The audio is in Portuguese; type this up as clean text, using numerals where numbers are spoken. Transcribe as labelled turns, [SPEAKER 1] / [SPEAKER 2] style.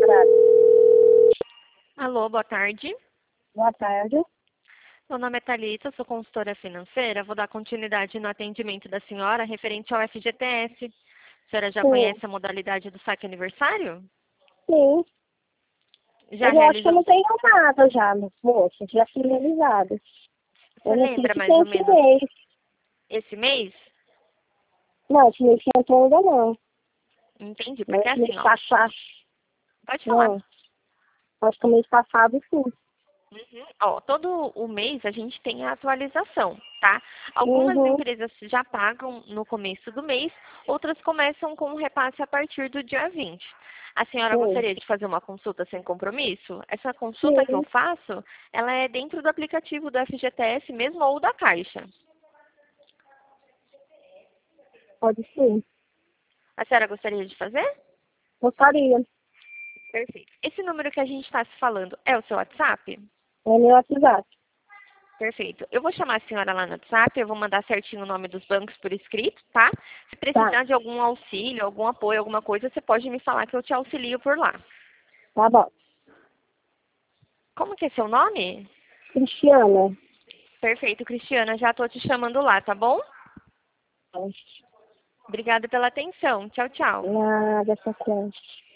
[SPEAKER 1] horário.
[SPEAKER 2] Alô, boa tarde.
[SPEAKER 1] Boa tarde.
[SPEAKER 2] Meu nome é Thalita, sou consultora financeira. Vou dar continuidade no atendimento da senhora referente ao FGTS. A senhora já
[SPEAKER 1] Sim,
[SPEAKER 2] conhece a modalidade do saque aniversário?
[SPEAKER 1] sim.
[SPEAKER 2] Já
[SPEAKER 1] Mas eu acho que eu
[SPEAKER 2] realizou?
[SPEAKER 1] não tenho nada já, moça. Já fui realizado.
[SPEAKER 2] Você
[SPEAKER 1] Eu não sei
[SPEAKER 2] lembra
[SPEAKER 1] se
[SPEAKER 2] mais
[SPEAKER 1] tem
[SPEAKER 2] ou
[SPEAKER 1] esse
[SPEAKER 2] menos
[SPEAKER 1] mês.
[SPEAKER 2] esse mês?
[SPEAKER 1] Não, esse mês que entrou ainda não.
[SPEAKER 2] Entendi,
[SPEAKER 1] Mas
[SPEAKER 2] porque
[SPEAKER 1] esse
[SPEAKER 2] assim,
[SPEAKER 1] mês
[SPEAKER 2] ó,
[SPEAKER 1] passado,
[SPEAKER 2] pode falar.
[SPEAKER 1] não. Acho que o mês passado, sim.
[SPEAKER 2] Ó, todo o mês a gente tem a atualização, tá? Algumas
[SPEAKER 1] Uhum,
[SPEAKER 2] empresas já pagam no começo do mês, outras começam com o repasse a partir do dia 20. A senhora
[SPEAKER 1] sim.
[SPEAKER 2] gostaria de fazer uma consulta sem compromisso? Essa consulta que eu
[SPEAKER 1] Sim,
[SPEAKER 2] faço, ela é dentro do aplicativo do FGTS mesmo ou da Caixa.
[SPEAKER 1] pode sim.
[SPEAKER 2] A senhora gostaria de fazer?
[SPEAKER 1] Gostaria.
[SPEAKER 2] Perfeito. Esse número que a gente está se falando é o seu WhatsApp?
[SPEAKER 1] É meu WhatsApp.
[SPEAKER 2] Perfeito. Eu vou chamar a senhora lá no WhatsApp, eu vou mandar certinho o nome dos bancos por escrito, tá? Se
[SPEAKER 1] Tá,
[SPEAKER 2] precisar de algum auxílio, algum apoio, alguma coisa, você pode me falar que eu te auxilio por lá.
[SPEAKER 1] tá bom.
[SPEAKER 2] Como que é seu nome?
[SPEAKER 1] Cristiana.
[SPEAKER 2] Perfeito, Cristiana, já estou te chamando lá, tá bom? Obrigada pela atenção. Tchau, tchau.
[SPEAKER 1] Nada, essa